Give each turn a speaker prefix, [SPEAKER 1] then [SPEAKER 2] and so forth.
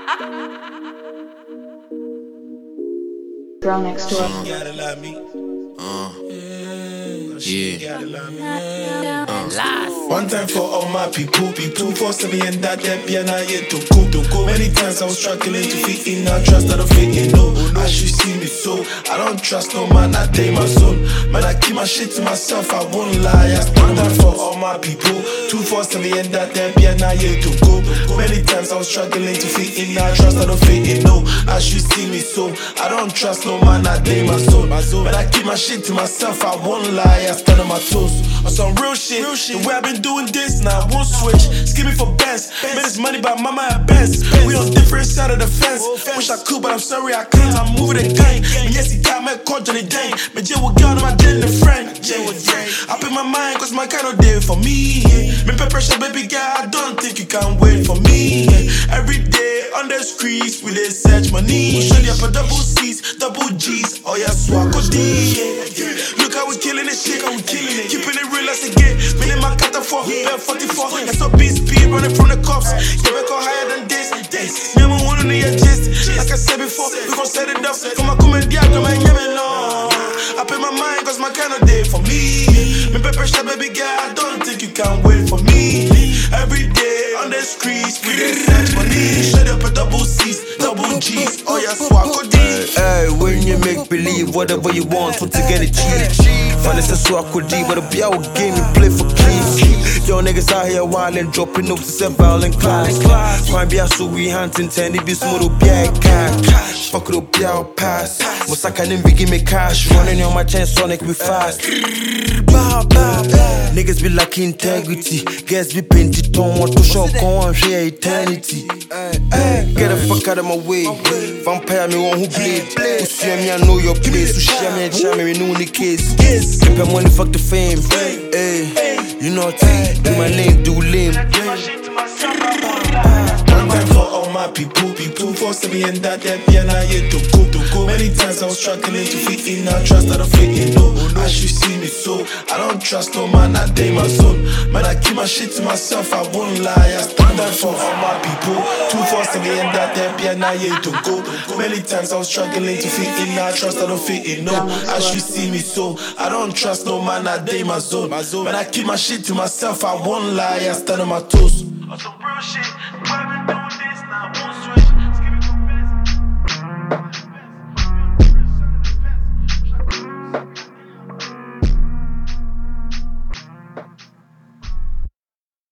[SPEAKER 1] Girl next door.
[SPEAKER 2] You gotta love me.
[SPEAKER 3] Yeah.
[SPEAKER 2] One time for all my people, 247 and that be and I yet to go. Many times I was struggling to fit in, I trust I don't fit in, no. I should see me so, I don't trust no man, I take my soul. Man, I keep my shit to myself, I won't lie. One time for all my people, 247 and that be and I yet to go. Many times I was struggling to fit in, I trust I don't fit in, no. I should see me so, I don't trust no man, I take my soul. Man, I keep my shit to myself, I won't lie. I stand on my toes on some real shit. The way I've been doing this, now I won't switch. Skimming for best, made this money by mama at best. We on different side of the fence. Wish I could, but I'm sorry I can't. I'm moving the gang. And yes, he got me caught on the day. But Jay will get on my dead friend. I put my mind, cause my kind of day for me. Me pressure, baby girl, I don't think you can wait for me. Every day on the streets, we dey search money. Show you up a double C's, double G's. Oh yeah, swag D. Look how we killing this shit, keeping it real as it get. Million my cat for 44. That's a beast speed running from the cops. Yeah, we go higher than this. Never wanna need a gist. Like I said before, we gon' set it up. For my comedy, I come and give it long. I pay my mind, cause my kind of day for me. Me pressure, baby girl, I don't think you can wait for me. Every day on the streets, we dey search money. Shut up a double C's, double G's. Oh yeah, swag D.
[SPEAKER 4] Hey, when you make believe whatever you want to get it cheap. Finest is swag D, but a biao game you play for keys. Yo niggas out here wildin', dropping notes and violent class. Crime be so we hunting 10, it be smooth up cash. Fuck it up, biao pass. Musaka nimbi give me cash. Running on my chain, Sonic be fast. Niggas be lacking integrity. Guess be painted on what to show go on share eternity. Get the fuck out of my way. Vampire me one who bleed. Who see me, I know your place. Who share me and share me, we know the case. Keep your money, fuck the fame. Hey, you know what? Do my lane, do lame.
[SPEAKER 2] One time for all my people, 247 and that be and I yet to go. Many times I was struggling to fit in, I trust I don't fit in, no. I should see me so, I don't trust no man, I take my soul. Man, I keep my shit to myself, I won't lie. I stand up for all my people, 247 and that be and I yet to go. Many times I was struggling to fit in, I trust I don't fit in, no. I should see me so, I don't trust no man, I take my soul. Man, I keep my shit to myself, I won't lie. I stand on my toes. On some real shit, the way I've been doing this now,